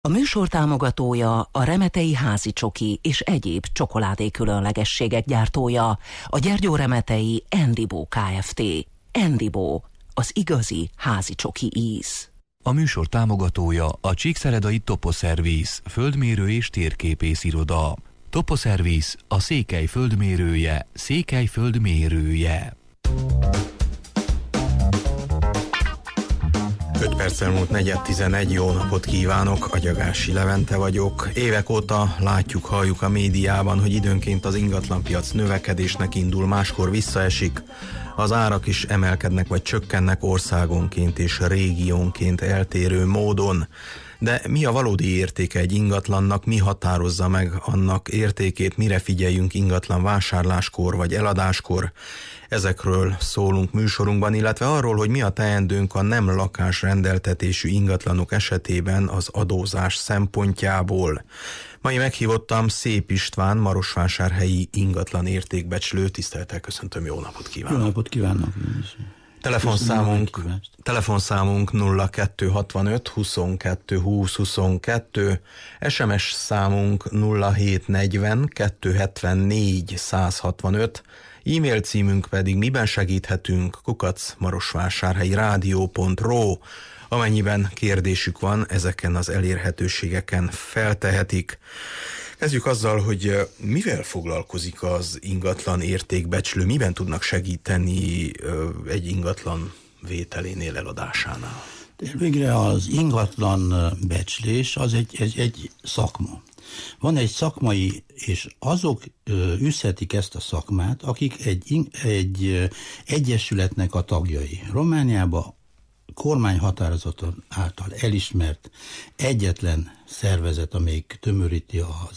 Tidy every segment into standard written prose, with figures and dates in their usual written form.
A műsor támogatója a Remetei házi csoki és egyéb csokoládé különlegességek gyártója, a Gyergyóremetei Endibo Kft. Endibo, az igazi házi csoki íz. A műsor támogatója a Csíkszeredai Toposzerviz, földmérő és térképész iroda. Toposzerviz, a Székely földmérője, Székely földmérője. 5 perccel múlt 4:11, jó napot kívánok, Agyagási Levente vagyok. Évek óta látjuk, halljuk a médiában, hogy időnként az ingatlanpiac növekedésnek indul, máskor visszaesik. Az árak is emelkednek vagy csökkennek országonként és régiónként eltérő módon. De mi a valódi értéke egy ingatlannak, mi határozza meg annak értékét, mire figyeljünk ingatlan vásárláskor vagy eladáskor? Ezekről szólunk műsorunkban, illetve arról, hogy mi a teendőnk a nem lakásrendeltetésű ingatlanok esetében az adózás szempontjából. Mai meghívottam Szép István, marosvásárhelyi ingatlan értékbecslő. Tisztelettel köszöntöm, jó napot kívánok! Jó napot kívánok! Telefonszámunk 0265 22 20 22, SMS számunk 0740 274 165, e-mail címünk pedig miben segíthetünk @marosvásárhelyirádió.ro. Amennyiben kérdésük van, ezeken az elérhetőségeken feltehetik. Kezdjük azzal, hogy mivel foglalkozik az ingatlan értékbecslő, miben tudnak segíteni egy ingatlan vételénél, eladásánál? Végre az ingatlan becslés az egy szakma. Van egy szakmai, és azok űzhetik ezt a szakmát, akik egy egyesületnek a tagjai. Romániában kormányhatározaton által elismert egyetlen szervezet, amelyik tömöríti az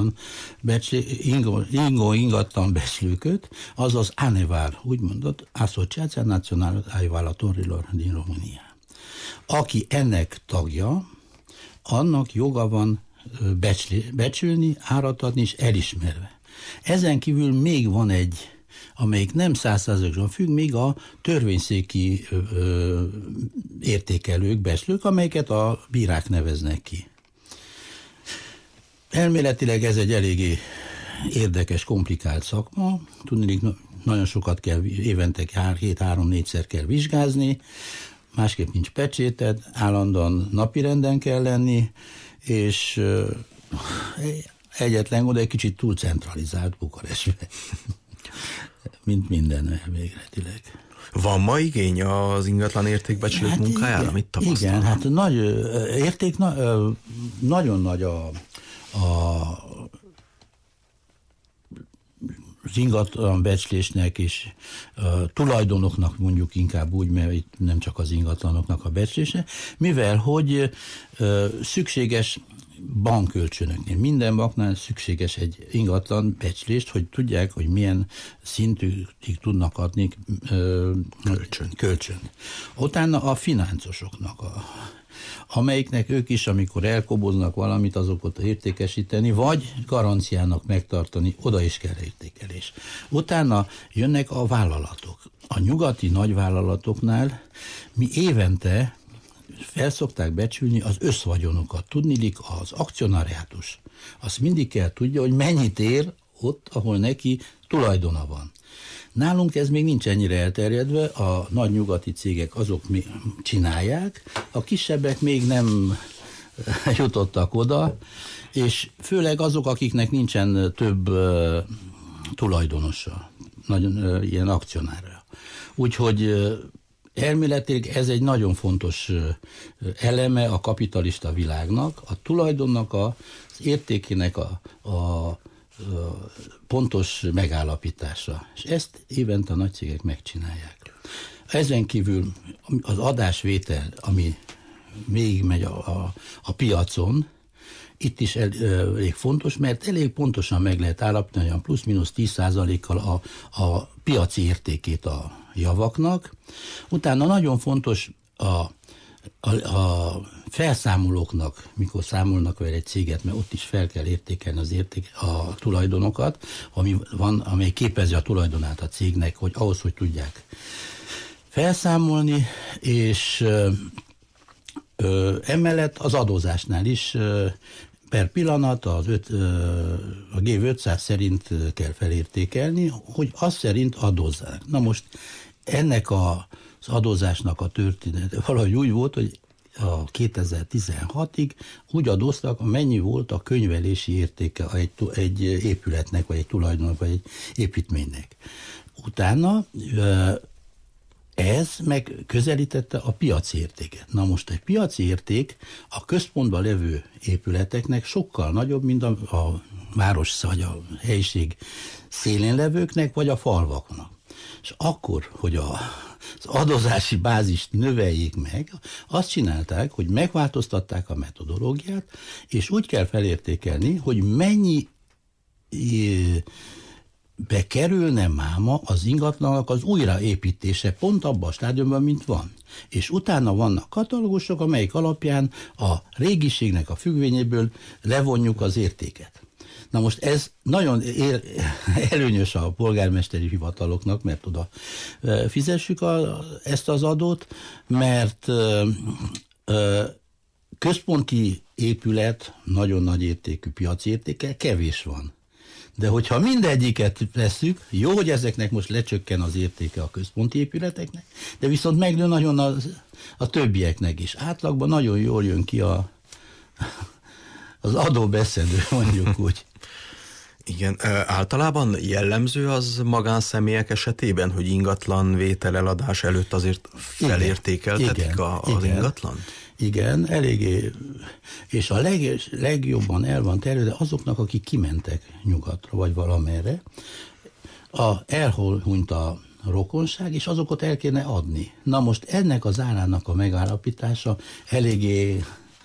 ingatlan becslőköt, az az ANEVAR, úgy mondott, Asociația Națională a Evaluatorilor din România. Aki ennek tagja, annak joga van becsülni, árat adni és elismerve. Ezen kívül még van egy, amelyik nem 100%-ban függ, még a törvényszéki értékelők, becslők, amelyeket a bírák neveznek ki. Elméletileg ez egy eléggé érdekes, komplikált szakma. Tudni, nagyon sokat kell évente 3-4-szer kell vizsgázni, másképp nincs pecséted, állandóan napirenden kell lenni, és egyetlen oda egy kicsit túl centralizált Bukarestbe, mint minden elméletileg. Van ma igény az ingatlan értékbecslők munkájára? Mit tapasztal? Igen, hát nagyon nagy az ingatlan becslésnek és tulajdonoknak, mondjuk inkább úgy, mert itt nem csak az ingatlanoknak a becslése, mivel hogy szükséges bankkölcsönöknél, minden banknál szükséges egy ingatlan becslést, hogy tudják, hogy milyen szintűig tudnak adni kölcsön. Utána a fináncosoknak, amelyiknek ők is, amikor elkoboznak valamit, azokat értékesíteni, vagy garanciának megtartani, oda is kell értékelés. Utána jönnek a vállalatok. A nyugati nagyvállalatoknál mi évente felszokták becsülni az összvagyonokat. Tudniillik, az akcionáriátus azt mindig kell tudja, hogy mennyit ér ott, ahol neki tulajdona van. Nálunk ez még nincs ennyire elterjedve, a nagy nyugati cégek azok mi csinálják, a kisebbek még nem jutottak oda, és főleg azok, akiknek nincsen több tulajdonosa, nagyon ilyen akcionárja. Úgyhogy elméletileg ez egy nagyon fontos eleme a kapitalista világnak, a tulajdonnak, az értékének a pontos megállapítása. És ezt évente a nagy cégek megcsinálják. Ezen kívül az adásvétel, ami még megy a piacon, itt is elég fontos, mert elég pontosan meg lehet állapítani, hogy plusz-minusz 10%-kal a piaci értékét a javaknak. Utána nagyon fontos a felszámolóknak, mikor számolnak vele egy céget, mert ott is fel kell értékelni a tulajdonokat, amely képezi a tulajdonát a cégnek, hogy ahhoz, hogy tudják felszámolni, és Emellett az adózásnál is per pillanat a GV500 szerint kell felértékelni, hogy az szerint adózzanak. Na most ennek az adózásnak a története valahogy úgy volt, hogy a 2016-ig úgy adóztak, mennyi volt a könyvelési értéke egy épületnek, vagy egy tulajdonnak, vagy egy építménynek. Utána ez meg közelítette a piaci értéket. Na most egy piaci érték a központban levő épületeknek sokkal nagyobb, mint a város vagy a helyiség szélén levőknek, vagy a falvaknak. És akkor, hogy az adózási bázist növeljék meg, azt csinálták, hogy megváltoztatták a metodológiát, és úgy kell felértékelni, hogy mennyi bekerülne máma az ingatlanak az újraépítése pont abban a stádiumban, mint van. És utána vannak katalógusok, amelyik alapján a régiségnek a függvényéből levonjuk az értéket. Na most ez nagyon előnyös a polgármesteri hivataloknak, mert oda fizessük ezt az adót, mert központi épület, nagyon nagy értékű piaci értéke kevés van. De hogyha mindegyiket veszük, jó, hogy ezeknek most lecsökken az értéke a központi épületeknek, de viszont megnő nagyon a többieknek is. Átlagban nagyon jól jön ki az adóbeszedő, mondjuk úgy. Igen, általában jellemző az magánszemélyek esetében, hogy ingatlan vételeladás előtt azért felértékeltetik az ingatlant? Igen, eléggé, és a legjobban el van terjedve azoknak, akik kimentek nyugatra, vagy valamerre, elhunyt a rokonság, és azokat el kéne adni. Na most ennek az árának a megállapítása eléggé,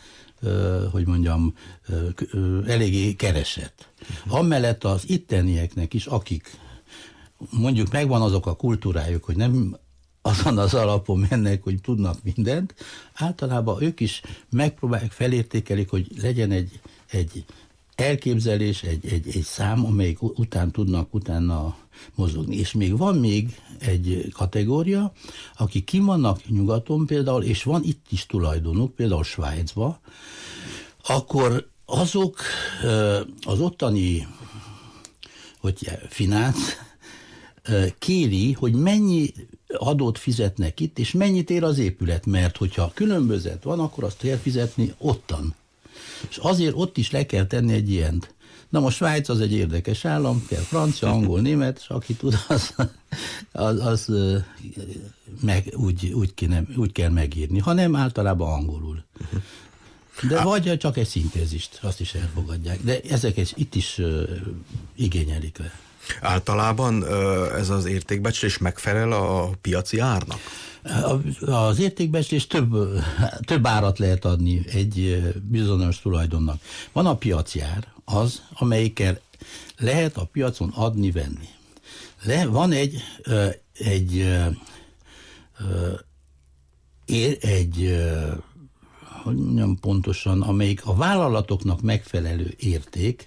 eléggé keresett. Amellett az ittenieknek is, akik mondjuk megvan azok a kultúrájuk, hogy nem azon az alapon mennek, hogy tudnak mindent, általában ők is megpróbálják, felértékelik, hogy legyen egy elképzelés, egy szám, amelyik után tudnak utána mozogni. És van egy kategória, akik ki vannak nyugaton például, és van itt is tulajdonuk, például Svájcban, akkor azok az ottani finansz kéri, hogy mennyi adót fizetnek itt, és mennyit ér az épület, mert hogyha különbözet van, akkor azt kell fizetni ottan. És azért ott is le kell tenni egy ilyent. Na most Svájc az egy érdekes állam, kell francia, angol, német, és aki tud, az úgy kell megírni, hanem általában angolul. De vagy csak egy szintézist, azt is elfogadják. De ezeket itt is igényelik le. Általában ez az értékbecslés megfelel a piaci árnak? Az értékbecslés több árat lehet adni egy bizonyos tulajdonnak. Van a piaci ár, az, amelyikkel lehet a piacon adni-venni. Van hogy mondjam pontosan, amelyik a vállalatoknak megfelelő érték,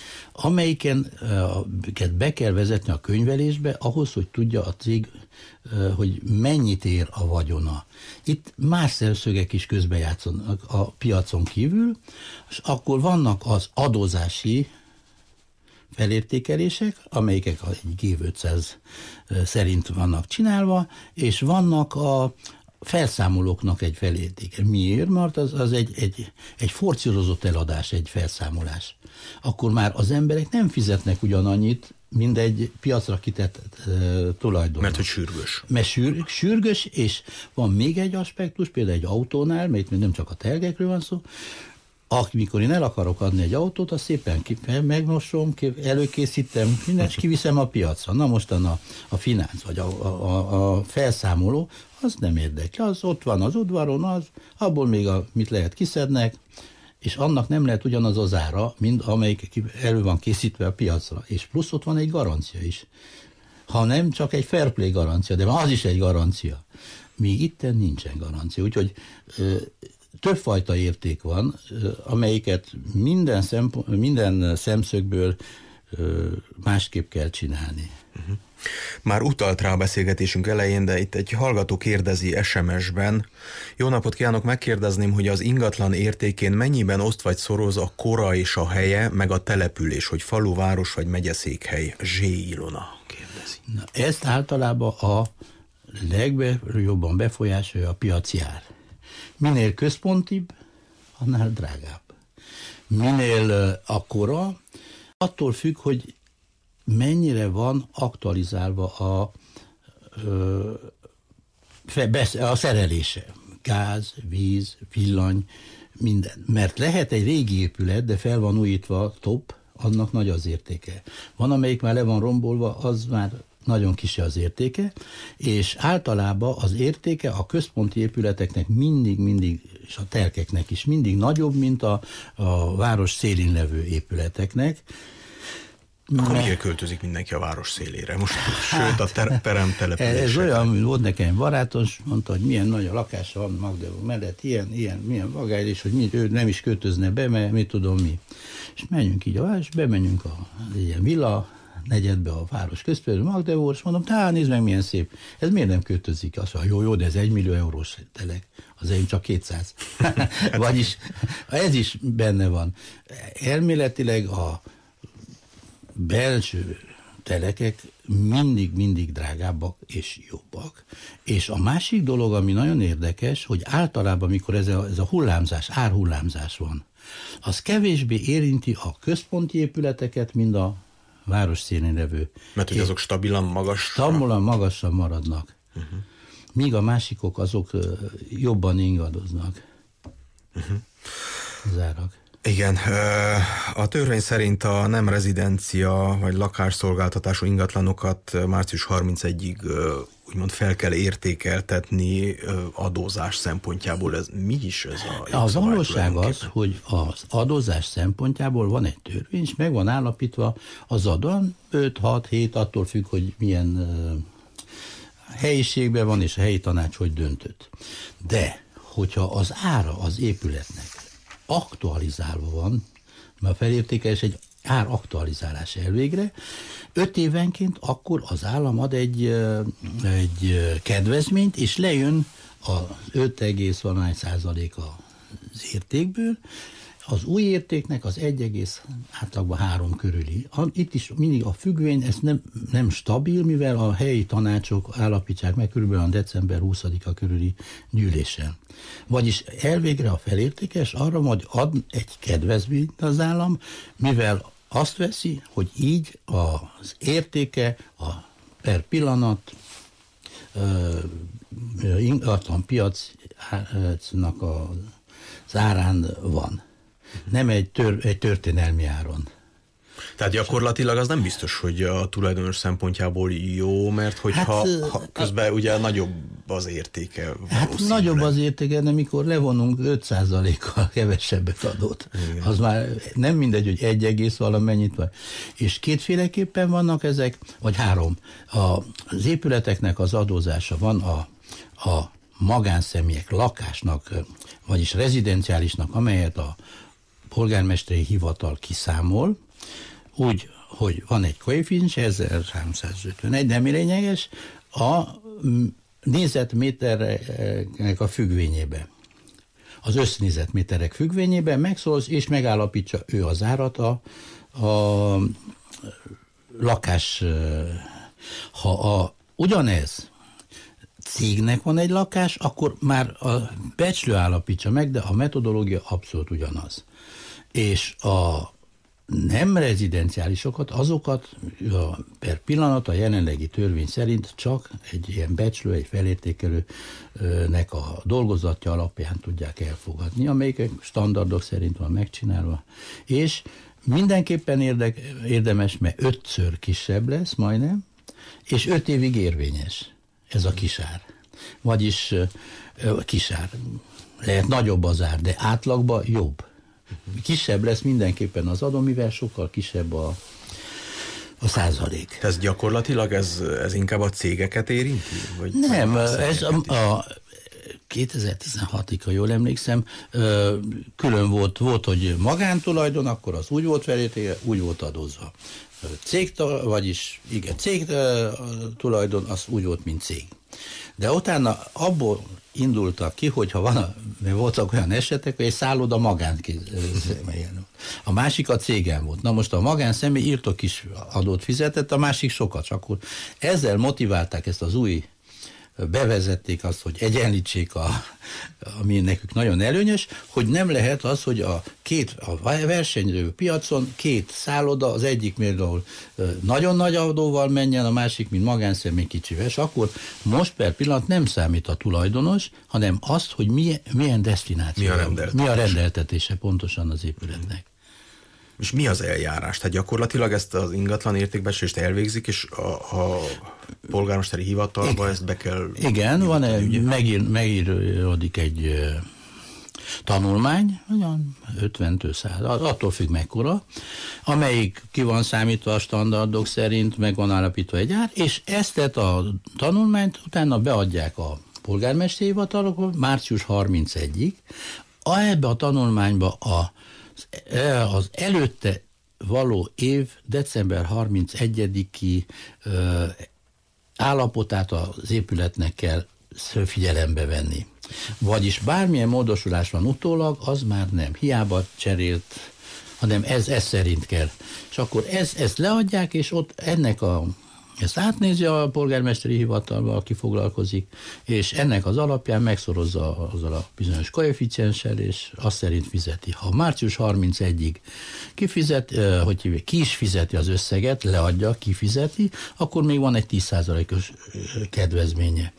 amelyiket be kell vezetni a könyvelésbe, ahhoz, hogy tudja a cég, hogy mennyit ér a vagyona. Itt más szemszögek is közbejátszanak a piacon kívül, és akkor vannak az adózási felértékelések, amelyek egy G500 szerint vannak csinálva, és vannak a felszámolóknak egy felértéke. Miért? Mert az egy forszírozott eladás, egy felszámolás. Akkor már az emberek nem fizetnek ugyanannyit, mint egy piacra kitett tulajdon. Mert hogy sürgős. Mert sürgős, és van még egy aspektus, például egy autónál, mert nem csak a telgekről van szó, amikor én el akarok adni egy autót, azt szépen megmosom, előkészítem, mindent, és kiviszem a piacra. Na mostan a finánc, vagy a felszámoló, az nem érdekli. Az ott van az udvaron, abból még mit lehet kiszednek, és annak nem lehet ugyanaz az ára, mint amelyik elő van készítve a piacra. És plusz ott van egy garancia is. Ha nem csak egy fair play garancia, de az is egy garancia. Míg itten nincsen garancia. Úgyhogy többfajta érték van, amelyiket minden szemszögből másképp kell csinálni. Már utalt rá a beszélgetésünk elején, de itt egy hallgató kérdezi SMS-ben. Jó napot kívánok, megkérdezném, hogy az ingatlan értékén mennyiben oszt vagy szoroz a kora és a helye, meg a település, hogy falu, város vagy megyeszékhely. Zsé Ilona kérdezi. Na, ezt általában a legjobban befolyásolja a piaci ár. Minél központibb, annál drágább. Minél akkora, attól függ, hogy mennyire van aktualizálva a szerelése. Gáz, víz, villany, minden. Mert lehet egy régi épület, de fel van újítva top, annak nagy az értéke. Van, amelyik már le van rombolva, az már nagyon kis az értéke, és általában az értéke a központi épületeknek mindig, és a telkeknek is mindig nagyobb, mint a város szélén levő épületeknek. Akkor miért költözik mindenki a város szélére? Most, sőt, a peremtelepülések. Ez olyan, volt nekem barátos, mondta, hogy milyen nagy a lakása van Magdeburg mellett, milyen vagály, és hogy ő nem is költözne be, mert mit tudom mi. És menjünk így a város, bemenjünk a ilyen villa negyedbe a város közpéről, Magdeburg, és mondom, nézd meg, milyen szép. Ez miért nem költözik? Azt mondja, jó, de ez 1 millió eurós telek. Az enyém csak 200. Vagyis ez is benne van. Elméletileg a belső telekek mindig drágábbak és jobbak. És a másik dolog, ami nagyon érdekes, hogy általában, amikor ez a hullámzás, árhullámzás van, az kevésbé érinti a központi épületeket, mint a város szélén levő. Mert hogy azok stabilan magasan maradnak. Míg a másikok azok jobban ingadoznak. Az árak. Igen, a törvény szerint a nem rezidencia vagy lakásszolgáltatású ingatlanokat március 31-ig úgymond fel kell értékeltetni adózás szempontjából. Mi is ez a valóság az, hogy az adózás szempontjából van egy törvény, és meg van állapítva az adóan 5-6-7, attól függ, hogy milyen helyiségben van, és a helyi tanács hogy döntött. De, hogyha az ára az épületnek aktualizálva van, mert a felértékelés egy áraktualizálás elvégre, 5 évenként akkor az állam ad egy kedvezményt, és lejön az 5,1% az értékből, az új értéknek az 1,3 körüli. Itt is mindig a függvény, ez nem stabil, mivel a helyi tanácsok állapítsák meg körülbelül a december 20-a körüli gyűlésen. Vagyis elvégre a felértékes arra majd ad egy kedvezményt az állam, mivel azt veszi, hogy így az értéke a per pillanat ingatlan piacnak az árán van. Nem egy történelmi áron. Tehát gyakorlatilag az nem biztos, hogy a tulajdonos szempontjából jó, mert hogyha közben ugye nagyobb az értéke. Nagyobb az értéke, de mikor levonunk 5%-kal kevesebbet adót, az már nem mindegy, hogy 1, valamennyit vagy. És kétféleképpen vannak ezek, vagy 3. Az épületeknek az adózása van a magánszemélyek lakásnak, vagyis rezidenciálisnak, amelyet a polgármesteri hivatal kiszámol, úgy, hogy van egy koeficiens, 1351, nem lényeges, a négyzetméternek a függvényébe. Az össznégyzetméterek függvényében megszólsz, és megállapítsa ő az árat a lakás. Ha ugyanez cégnek van egy lakás, akkor már a becslő állapítsa meg, de a metodológia abszolút ugyanaz. És a nem rezidenciálisokat, azokat per pillanat a jelenlegi törvény szerint csak egy ilyen becslő, egy felértékelőnek a dolgozatja alapján tudják elfogadni, amelyik standardok szerint van megcsinálva. És mindenképpen érdemes, mert 5-ször kisebb lesz majdnem, és 5 évig érvényes ez a kisár. Vagyis kisár. Lehet nagyobb az ár, de átlagban jobb. Kisebb lesz mindenképpen az adó, mivel sokkal kisebb a százalék. Ez gyakorlatilag ez inkább a cégeket érinti? Vagy nem, ez 2016-ig, ha jól emlékszem, külön volt, hogy magántulajdon, akkor az úgy volt verítéke, úgy volt adózva. Cég tulajdon, az úgy volt, mint cég. De utána abból indultak ki, hogyha mert voltak olyan esetek, hogy egy szálloda magánszemelyen. A másik a cégen volt. Na most a magánszemély írtok is adót fizetett, a másik sokat. Csak akkor ezzel motiválták ezt az új, bevezették azt, hogy egyenlítsék, ami nekük nagyon előnyös, hogy nem lehet az, hogy a versenyző piacon két szálloda, az egyik például nagyon nagy adóval menjen, a másik, mint magánszemély kicsivel, és akkor most per pillanat nem számít a tulajdonos, hanem azt, hogy milyen desztináció, mi a rendeltetése pontosan az épületnek. És mi az eljárás? Tehát gyakorlatilag ezt az ingatlan értékbecsülést elvégzik, és a polgármesteri hivatalba ezt be kell... Igen, van megíródik egy tanulmány, olyan 50-től 100, attól függ mekkora, amelyik ki van számítva a standardok szerint, meg van állapítva egy ár, és ezt a tanulmányt utána beadják a polgármesteri hivatalokba március 31-ig. Ebbe a tanulmányba az előtte való év december 31-i állapotát az épületnek kell figyelembe venni. Vagyis bármilyen módosulás van utólag, az már nem. Hiába cserélt, hanem ez szerint kell. És akkor ezt leadják, és ott ezt átnézi a polgármesteri hivatalba, aki foglalkozik, és ennek az alapján megszorozza azzal a bizonyos koeficienssel, és azt szerint fizeti. Ha március 31-ig ki is fizeti az összeget, leadja, kifizeti, akkor még van egy 10%-os kedvezménye.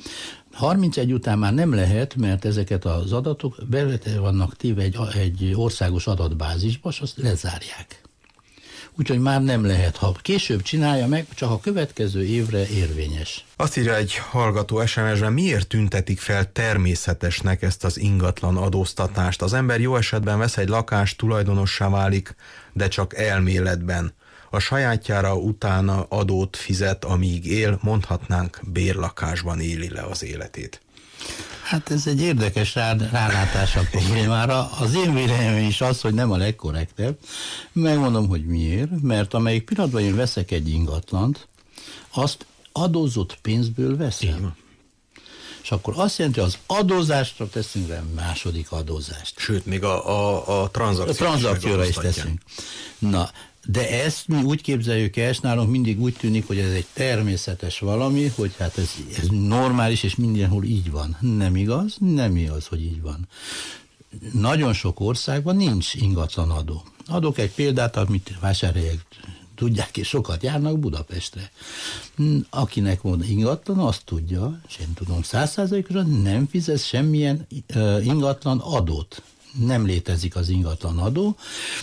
31 után már nem lehet, mert ezeket az adatok vannak téve egy országos adatbázisba, és azt lezárják. Úgyhogy már nem lehet, ha később csinálja meg, csak a következő évre érvényes. Azt írja egy hallgató SMS-ben, miért tüntetik fel természetesnek ezt az ingatlan adóztatást? Az ember jó esetben vesz egy lakást, tulajdonossá válik, de csak elméletben. A sajátjára utána adót fizet, amíg él, mondhatnánk, bérlakásban éli le az életét. Hát ez egy érdekes rálátás a problémára. Az én véleményem is az, hogy nem a legkorrektebb. Megmondom, hogy miért. Mert amelyik pillanatban én veszek egy ingatlant, azt adózott pénzből veszem. És akkor azt jelenti, hogy az adózásra teszünk rá második adózást. Sőt, még a tranzakcióra is teszünk. Na, de ezt mi úgy képzeljük el, és nálunk mindig úgy tűnik, hogy ez egy természetes valami, hogy hát ez normális, és mindenhol így van. Nem igaz? Nem igaz, hogy így van. Nagyon sok országban nincs ingatlanadó. Adok egy példát, amit vásárhelyek tudják, és sokat járnak Budapestre. Akinek van ingatlan, azt tudja, és én tudom 100%-ra nem fizet semmilyen ingatlan adót. Nem létezik az ingatlan adó.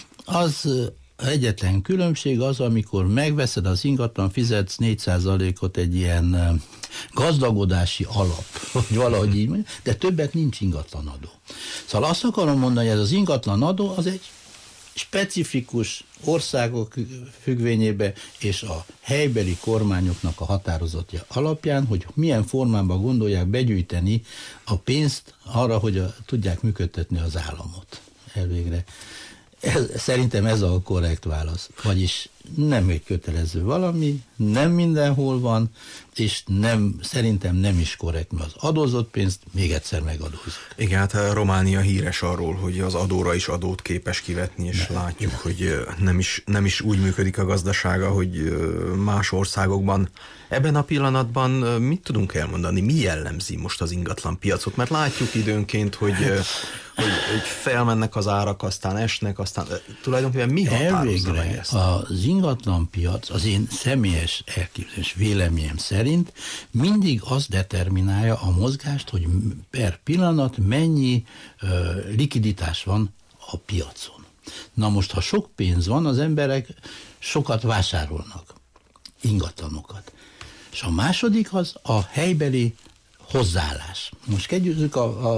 Az egyetlen különbség az, amikor megveszed az ingatlan, fizetsz 4%-ot egy ilyen gazdagodási alap, hogy valahogy így mondja, de többet nincs ingatlanadó. Szóval azt akarom mondani, hogy ez az ingatlanadó az egy specifikus országok függvényében és a helybeli kormányoknak a határozatja alapján, hogy milyen formában gondolják begyűjteni a pénzt arra, hogy tudják működtetni az államot elvégre. Szerintem ez a korrekt válasz. Vagyis nem egy kötelező valami, nem mindenhol van, és szerintem nem is korrekt, mert az adózott pénzt még egyszer megadózik. Igen, hát Románia híres arról, hogy az adóra is adót képes kivetni, és látjuk, hogy nem is úgy működik a gazdasága, hogy más országokban. Ebben a pillanatban mit tudunk elmondani? Mi jellemzi most az ingatlan piacot? Mert látjuk időnként, hogy felmennek az árak, aztán esnek, aztán tulajdonképpen mi határozza meg ezt? Az ingatlan piac az én személyes elképzelés véleményem szerint mindig az determinálja a mozgást, hogy per pillanat mennyi likviditás van a piacon. Na most, ha sok pénz van, az emberek sokat vásárolnak, ingatlanokat. És a második az a helybeli hozzáállás. Most kezdjük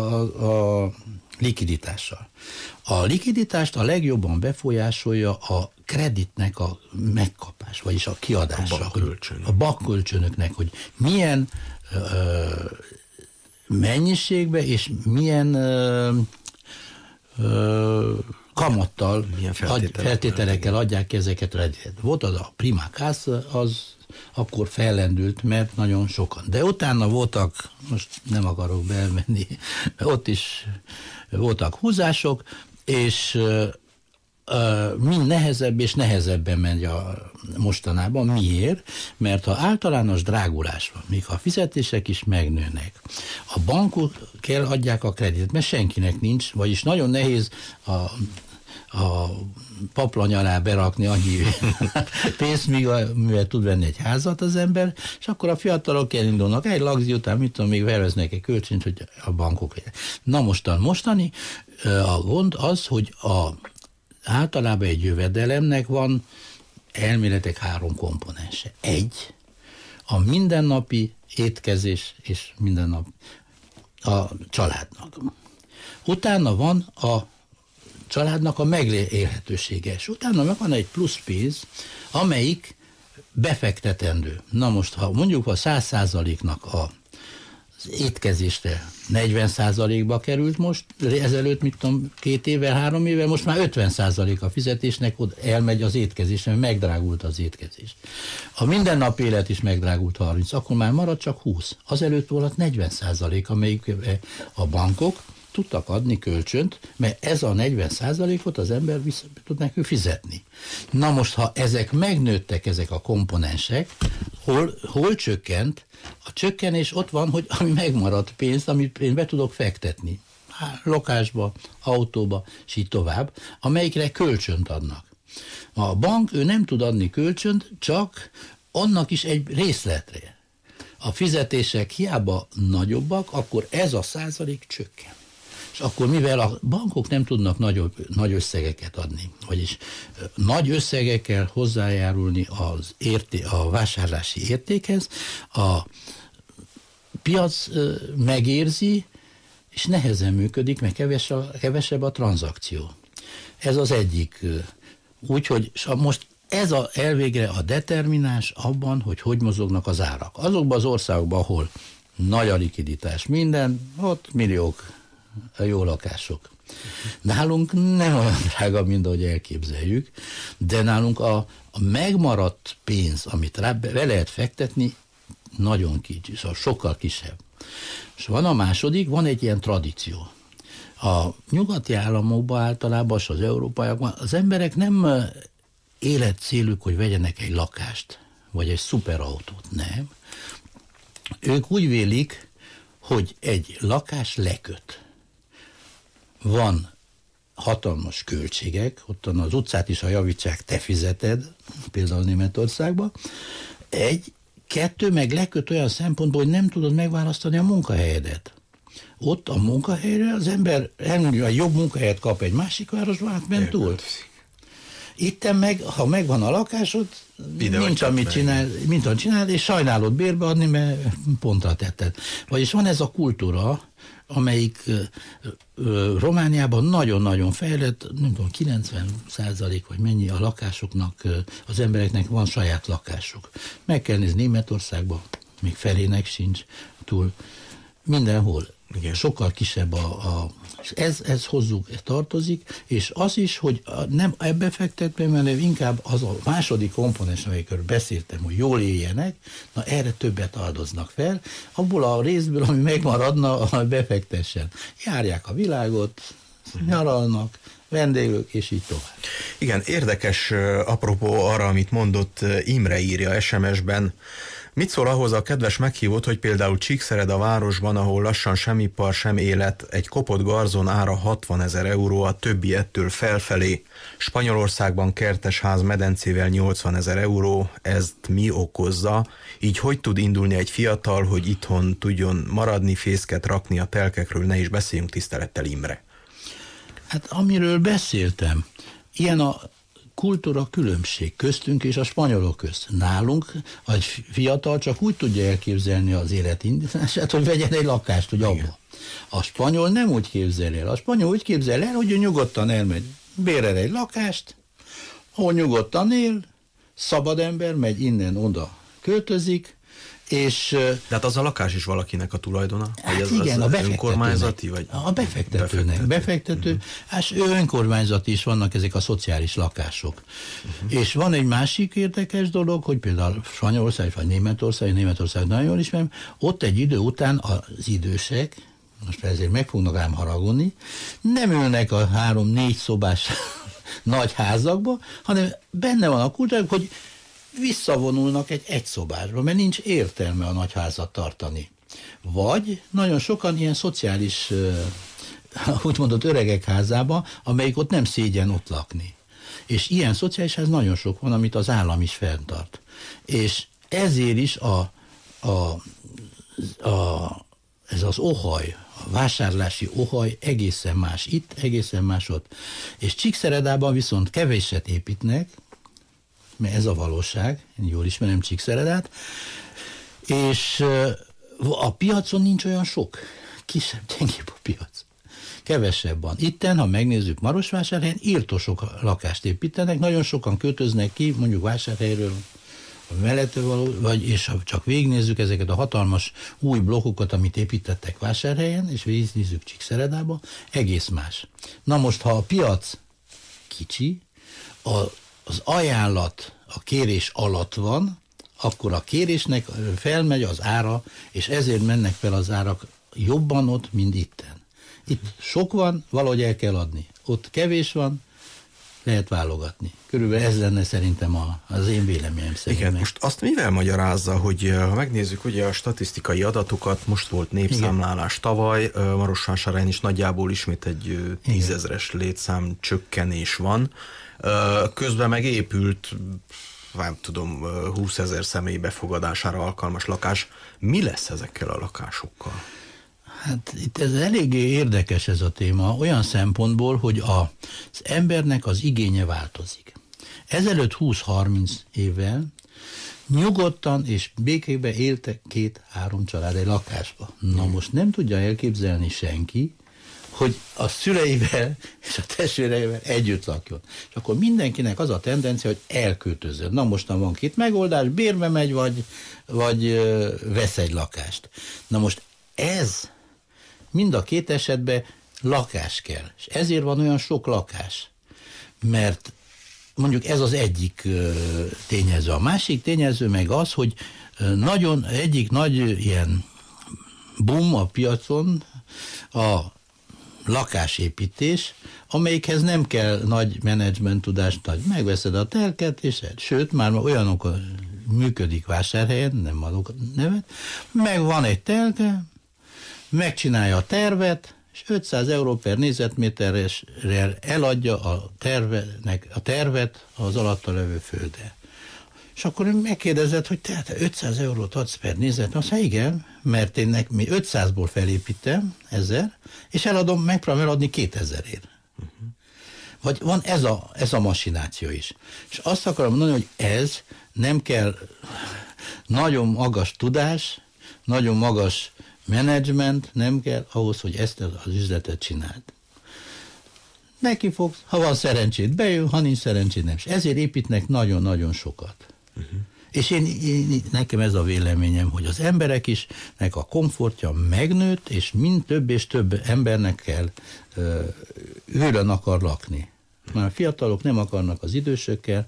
a likviditással. A likviditást a legjobban befolyásolja a kreditnek a megkapás, vagyis a kiadása. A bankkölcsönöknek, hogy mennyiségbe és milyen kamattal, feltételekkel adják ki ezeket. Volt az a prima casa, az akkor fellendült, mert nagyon sokan. De utána voltak, most nem akarok belmenni, ott is voltak húzások, és mind nehezebb és nehezebben megy mostanában. Miért? Mert ha általános drágulás van, még ha a fizetések is megnőnek, a bankok kell adják a kreditet, mert senkinek nincs, vagyis nagyon nehéz a paplany alá berakni annyi pénzt, mivel tud venni egy házat az ember, és akkor a fiatalok elindulnak egy lagzi után, mit tudom, még verveznek egy kölcsönt, hogy a bankok. Na mostani a gond az, hogy általában egy jövedelemnek van elméletek 3 komponense. A mindennapi étkezés és mindennap a családnak. Utána van a családnak a megélhetősége, és utána meg van egy plusz pénz, amelyik befektetendő. Na most, ha mondjuk a 100%-nak az étkezésre 40%-ba került most, ezelőtt, mit tudom, 2 évvel, 3 évvel, most már 50% a fizetésnek elmegy az étkezésre, mert megdrágult az étkezés. A mindennapi élet is megdrágult 30, akkor már marad csak 20. Azelőtt volt 40%, amelyik a bankok tudtak adni kölcsönt, mert ez a 40%-ot az ember vissza tud nekünk fizetni. Na most, ha ezek megnőttek, ezek a komponensek, hol csökkent? A csökkenés ott van, hogy ami megmaradt pénzt, amit én be tudok fektetni. Lakásba, autóba, és így tovább, amelyikre kölcsönt adnak. A bank, ő nem tud adni kölcsönt, csak annak is egy részletre. A fizetések hiába nagyobbak, akkor ez a százalék csökken. És akkor mivel a bankok nem tudnak nagy összegeket adni, vagyis nagy összegekkel hozzájárulni a vásárlási értékhez, a piac megérzi, és nehezen működik, mert kevesebb a tranzakció. Ez az egyik. Úgyhogy most ez elvégre a determináns abban, hogy mozognak az árak. Azokban az országokban, ahol nagy a likiditás minden, ott milliók a jó lakások. Nálunk nem olyan drága, mint ahogy elképzeljük, de nálunk a megmaradt pénz, amit be lehet fektetni, nagyon kicsi, szóval sokkal kisebb. És van a második, van egy ilyen tradíció. A nyugati államokban általában, és az európaiakban az emberek nem életcélük, hogy vegyenek egy lakást, vagy egy szuperautót, nem. Ők úgy vélik, hogy egy lakás leköt. Van hatalmas költségek, ottan az utcát is, ha javítsák, te fizeted, például Németországban. 2 meg leköt olyan szempontból, hogy nem tudod megválasztani a munkahelyedet. Ott a munkahelyre az ember a jobb munkahelyet kap egy másik városban, átment túl. Itten meg, ha megvan a lakásod, nincs amit csinál, és sajnálod bérbe adni, mert pontra tetted. Vagyis van ez a kultúra, amelyik Romániában nagyon-nagyon fejlett, nem tudom, 90% vagy mennyi a lakásoknak, az embereknek van saját lakásuk. Meg kell nézni Németországban, még felének sincs túl, mindenhol. Igen. Sokkal kisebb ez hozzuk tartozik, és az is, hogy nem ebbe fektetve, mert inkább az a második komponens, amelyikről beszéltem, hogy jól éljenek, na erre többet áldoznak fel, abból a részből, ami megmaradna, befektessen. Járják a világot, nyaralnak, vendégök, és így tovább. Igen, érdekes apropó arra, amit mondott Imre, írja SMS-ben. Mit szól ahhoz a kedves meghívót, hogy például Csíkszereda városban, ahol lassan sem ipar, sem élet, egy kopott garzon ára 60 000 euró, a többi ettől felfelé. Spanyolországban kertesház medencével 80 000 euró, ezt mi okozza? Így hogy tud indulni egy fiatal, hogy itthon tudjon maradni, fészket rakni a telkekről, ne is beszéljünk, tisztelettel Imre. Hát amiről beszéltem, ilyen a kultúra különbség köztünk és a spanyolok közt. Nálunk a fiatal csak úgy tudja elképzelni az életindítását, hogy vegyen egy lakást, hogy abba. A spanyol nem úgy képzel el. A spanyol úgy képzel el, hogy ő nyugodtan elmegy, bérel egy lakást, ahol nyugodtan él, szabad ember, megy innen-oda költözik, De hát az a lakás is valakinek a tulajdona? Hát az, igen, az a önkormányzati? Vagy a befektetőnek. Befektető, hát önkormányzati is vannak ezek a szociális lakások. És van egy másik érdekes dolog, hogy például Spanyolország vagy Németország nagyon jól ismerem, ott egy idő után az idősek, most ezért meg fognak rám haragudni, nem ülnek a 3-4 szobás nagy házakba, hanem benne van a kultúrák, hogy visszavonulnak egy egyszobásba, mert nincs értelme a nagyházat tartani. Vagy nagyon sokan ilyen szociális, úgymondott öregek házába, amelyik ott nem szégyen ott lakni. És ilyen szociális ház nagyon sok van, amit az állam is fenntart. És ezért is ez az óhaj, a vásárlási óhaj egészen más itt, egészen más ott. És Csíkszeredában viszont kevéset építnek, mert ez a valóság, én jól ismerem Csíkszeredát, és a piacon nincs olyan sok, kisebb, gyengébb a piac. Kevesebb van. Itten, ha megnézzük Marosvásárhelyen, írtosok lakást építenek, nagyon sokan költöznek ki, mondjuk Vásárhelyről, vagy és ha csak végignézzük ezeket a hatalmas új blokkokat, amit építettek Vásárhelyen, és végignézzük Csíkszeredába, egész más. Na most, ha a piac kicsi, az ajánlat a kérés alatt van, akkor a kérésnek felmegy az ára, és ezért mennek fel az árak jobban ott, mint itten. Itt sok van, valahogy el kell adni. Ott kevés van, lehet válogatni. Körülbelül ez lenne szerintem az én véleményem szerint. Igen, most azt mivel magyarázza, hogy ha megnézzük ugye a statisztikai adatokat, most volt népszámlálás tavaly, Marosvásárhelyen is nagyjából ismét egy 10 000-es létszám csökkenés van. Közben megépült, nem tudom, 20 000 személy befogadására alkalmas lakás. Mi lesz ezekkel a lakásokkal? Hát itt ez eléggé érdekes ez a téma, olyan szempontból, hogy az embernek az igénye változik. Ezelőtt 20-30 évvel nyugodtan és békében éltek 2-3 család egy lakásba. Na most nem tudja elképzelni senki, hogy a szüleivel és a testvéreivel együtt lakjon. És akkor mindenkinek az a tendencia, hogy elköltözön. Na mostan van két megoldás, bérbe megy, vagy vesz egy lakást. Na most ez mind a két esetben lakás kell. És ezért van olyan sok lakás. Mert mondjuk ez az egyik tényező. A másik tényező meg az, hogy egyik nagy ilyen boom a piacon a lakásépítés, amelyikhez nem kell nagy menedzsment tudást, megveszed a telket, és sőt, már olyanok működik Vásárhelyen, nem adok nevet, meg van egy telke, megcsinálja a tervet, és 500 € per négyzetméterrel eladja a tervet az alatta levő földdel. És akkor megkérdezed, hogy te 500 € adsz per négyzet, azt mondja, igen, mert én 500-ból felépítem 1000, és megpróbálom eladni 2000-ért. Vagy van ez a masináció is. És azt akarom mondani, hogy ez nem kell nagyon magas tudás, nagyon magas menedzsment, nem kell ahhoz, hogy ezt az üzletet csináld. Neki fogsz, ha van szerencsét, bejön, ha nincs szerencsét, nem. És ezért építnek nagyon-nagyon sokat. És nekem ez a véleményem, hogy az emberek is, nek a komfortja megnőtt, és mind több és több embernek kell őrön akar lakni. Már a fiatalok nem akarnak az idősökkel,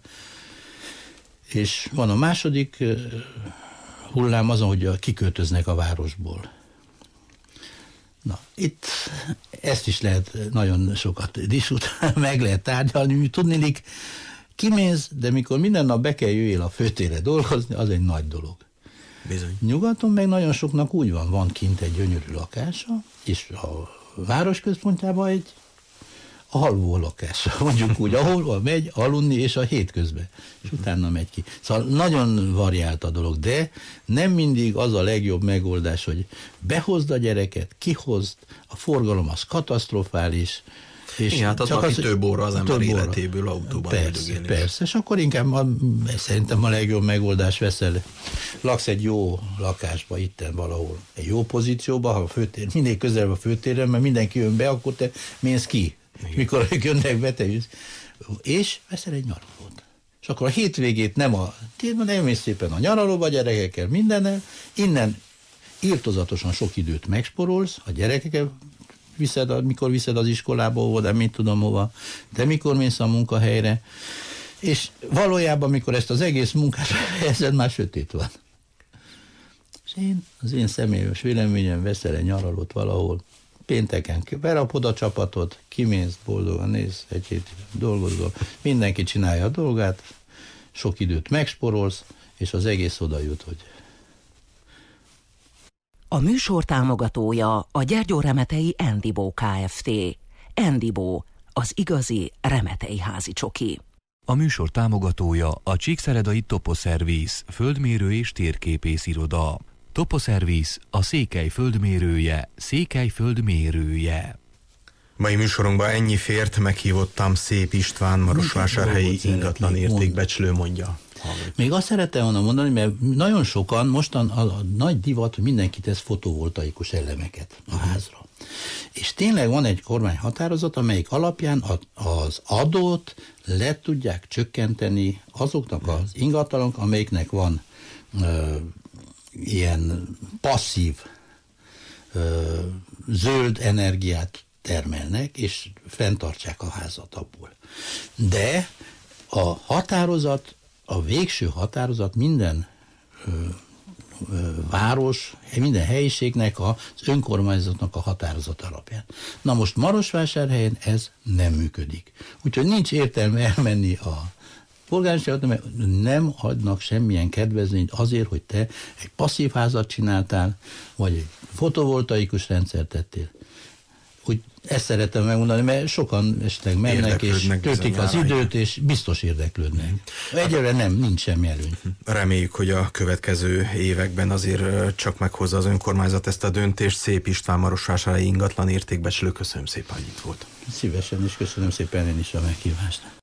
és van a második hullám azon, hogy kiköltöznek a városból. Na, itt ezt is lehet nagyon sokat meg lehet tárgyalni, tudniillik, kimész, de mikor minden nap be kell jöjjél a főtérre dolgozni, az egy nagy dolog. Bizony. Nyugaton meg nagyon soknak úgy van kint egy gyönyörű lakása, és a város központjában egy alvó lakása, mondjuk úgy, ahol megy aludni, és a hétközben, és utána megy ki. Szóval nagyon variált a dolog, de nem mindig az a legjobb megoldás, hogy behozd a gyereket, kihozd, a forgalom az katasztrofális, és igen, hát az csak aki több óra az ember életéből autóban üldögélni. Persze, és akkor inkább szerintem a legjobb megoldás veszel. Laksz egy jó lakásba, itten valahol, egy jó pozícióba, ha a főtér, minél közelebb a főtérre, mert mindenki jön be, akkor te mész ki. Igen. Mikor ők jönnek be, te jössz. És veszel egy nyaralót. és akkor a hétvégét nem mész szépen a nyaralóba gyerekekkel, mindennel, innen írtozatosan sok időt megsporolsz, a gyerekeket mikor viszed az iskolába, óva, de mit tudom hova, de mikor mész a munkahelyre, és valójában, amikor ezt az egész munkát helyezed, már sötét van. És az én személyes véleményem, veszel egy nyaralót valahol, pénteken berapod a csapatot, kimész boldogan, nézz, egy hét dolgozol, mindenki csinálja a dolgát, sok időt megsporolsz, és az egész oda jut, hogy... A műsor támogatója a Gyergyóremetei Endibó Kft. Endibó, az igazi remetei házi csoki. A műsor támogatója a Csíkszeredai Toposzervisz, földmérő és térképész iroda. Toposzervisz, a Székely földmérője, Székely földmérője. Mai műsorunkban ennyi fért, meghívottam Szép István, marosvásárhelyi ingatlan értékbecslő, mondja. Még azt szerettem volna mondani, mert nagyon sokan, mostan a nagy divat, hogy mindenki tesz fotovoltaikus elemeket a házra. És tényleg van egy kormányhatározat, amelyik alapján az adót le tudják csökkenteni azoknak az ingatlanok, amelyiknek van ilyen passzív zöld energiát termelnek, és fenntartsák a házat abból. De a határozat, a végső határozat minden város, minden helyiségnek, az önkormányzatnak a határozat alapján. Na most Marosvásárhelyen ez nem működik. Úgyhogy nincs értelme elmenni a polgárságot, mert nem adnak semmilyen kedvezményt azért, hogy te egy passzív házat csináltál, vagy egy fotovoltaikus rendszert tettél. Úgy ezt szeretem megmondani, mert sokan esetleg mennek és töltik az időt, és biztos érdeklődnek. Egyelőre nincs semmi előny. Reméljük, hogy a következő években azért csak meghozza az önkormányzat ezt a döntést. Szép István, marosvásárhelyi ingatlan értékbecslő, köszönöm szépen, hogy itt volt. Szívesen, és köszönöm szépen én is a meghívást.